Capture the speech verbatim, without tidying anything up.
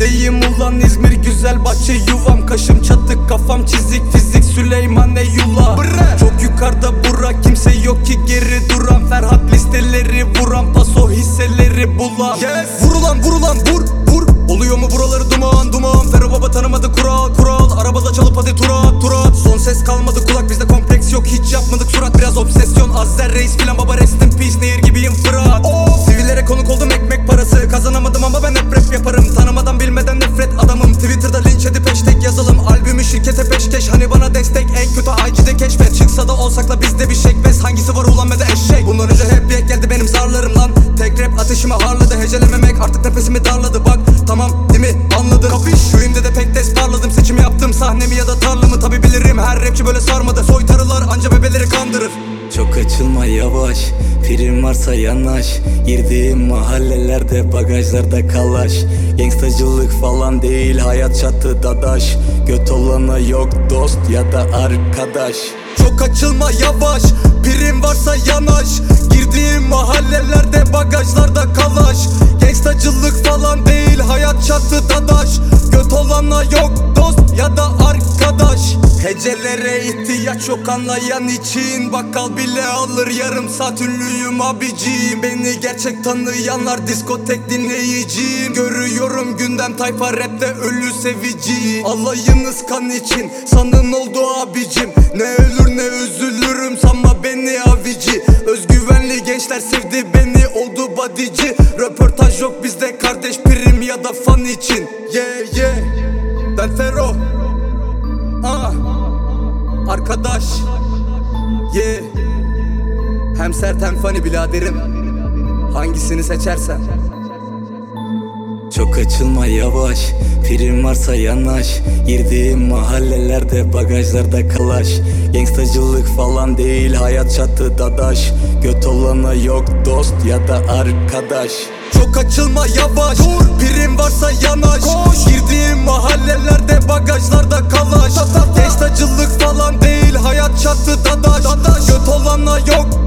İzmir'deyim ulan, İzmir güzel bahçe yuvam. Kaşım çatık, kafam çizik, fizik Süleyman Eyvallah. Çok yukarıda Burak, kimse yok ki geri duran. Ferhat listeleri vuran, paso hisseleri bulan. Yes. Vurulan vurulan vur vur. Oluyor mu buraları duman duman. Ferro baba tanımadı kural kural. Arabada çalıp hadi turat turat. Son ses kalmadı kulak, bizde kompleks yok, hiç yapmadık surat. Biraz obsesyon, Azzer Reis filan baba, rest in peace, nehir gibiyim Fırat. Oh. Sivillere konuk oldum, ekmek parası kazanamadım ama ben hep rap yaparım. Tanımadan bilmeden nefret adamım. Twitter'da linç edip hashtag yazalım. Albümü şirkete peşkeş, hani bana destek. En kötü I G'de keşfet. Çıksa da olsakla bizde bir şekbez. Hangisi var ulan ve de eşek. Bundan önce hep bir ek geldi benim zarlarım lan. Tek rap ateşimi harladı, hecelememek artık nefesimi darladı. Bak tamam değil mi anladın? Kapış. Şu imde de pek des parladım. Seçim yaptım, sahnemi ya da tarlamı. Tabi bilirim her rapçi böyle sarmadı. Soytarılar anca bebeleri kandırır. Çok açılma yavaş, prim varsa yanaş. Girdiğim mahallelerde bagajlarda kalaş. Gangstacılık falan değil, hayat çatı dadaş. Göt olana yok dost ya da arkadaş. Çok açılma yavaş, prim varsa yanaş. Girdiğim mahallelerde bagajlarda kalaş. Gangstacılık falan değil, hayat çatı dadaş. Göt olana yok dost ya da arkadaş. Hecelere ihtiyaç yok anlayan için. Bakkal bile alır, yarım saat ünlüyüm abicim. Beni gerçek tanıyanlar diskotek dinleyicim. Görüyorum gündem tayfa rapte ölü sevici. Alayınız kan için sanın oldu abicim. Ne ölür ne üzülürüm, sanma beni avici. Özgüvenli gençler sevdi beni, oldu bodyci. Röportaj yok bizde kardeş, prim ya da fan için. Yeah yeah, ben Ferro. Ah, arkadaş. Yeah. Hem sert hem funny biraderim. Hangisini seçersen. Çok açılma yavaş, prim varsa yanaş. Girdiğim mahallelerde bagajlarda kalaş. Gangstacılık falan değil, hayat çatı dadaş. Göt olana yok dost ya da arkadaş. Çok açılma yavaş, dur. Prim varsa yanaş. Koş. Girdiğim mahallelerde bagajlarda kalaş. Gangstacılık falan değil, hayat çatı dadaş. Dadaş. Göt olana yok